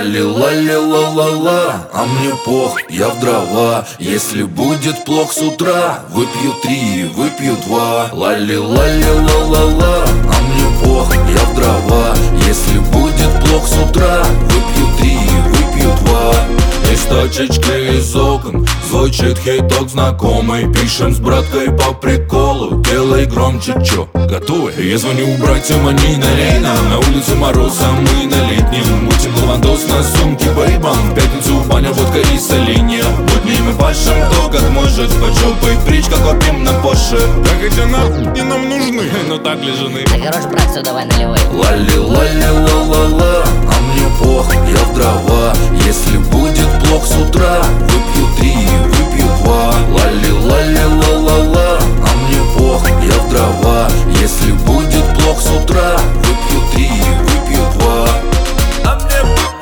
Лали-лали-ла-ла-ла, а мне пох, я в дрова. Если будет плохо с утра, выпью 3, выпью 2. Лали-лали-ла-ла-ла, а мне пох, я в дрова. Если будет плохо с утра, выпью 3, выпью 2. Из точечки из окон звучит хиток знакомый. Пишем с браткой по приколу, делай громче, чё, готовы? Я звоню братьям, они на лейном. На улице мороз, а мы на летнем. Мутим лавандос на сумке бейбан. В пятницу баня, водка и соленья. Будни мы пашем, кто как может. Под жопой причка, копим на Porsche. Как эти нахуй нам нужны? Ну так ли жены? Да хорош, брат, все, давай наливай. Лали-лали-ла-ла-ла, а мне пох, я в дрова. Если будет плохо с утра, выпью 3, выпью 2. Лали-лали-ла-ла-ла, а мне пох, я в дрова. Если будет плохо с утра, выпью 3, выпью 2. А мне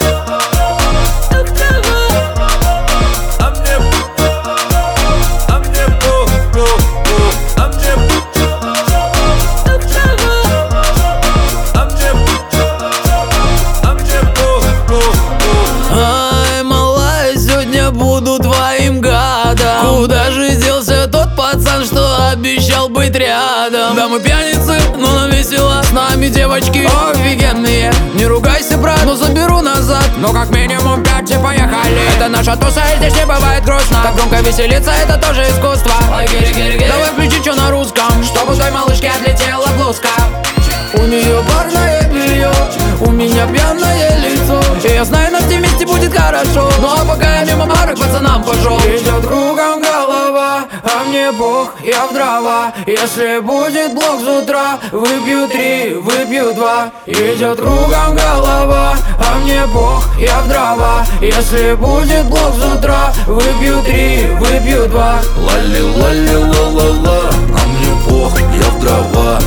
буду твоим гадом. Куда же делся тот пацан, что обещал быть рядом? Да мы пьяницы, но нам весело. С нами девочки офигенные. Не ругайся, брат, но заберу назад. Но как минимум 5 и поехали. Это наша туса, и здесь не бывает грустно. Так громко веселиться, это тоже искусство. Давай включи что на русском, чтобы у той малышки отлетела блузка. У нее парное белье, у меня пьяное лицо. И я знаю, нам вместе будет хорошо. Ну а пока я мимо пары к пацанам пошел. Идет кругом голова, а мне бог, я в дрова. Если будет блок с утра, выпью 3, выпью 2. Идет кругом голова, а мне бог, я в дрова. Если будет блок с утра, выпью 3, выпью 2. Лали-лали-ла-ла-ла, а мне пох, я в дрова.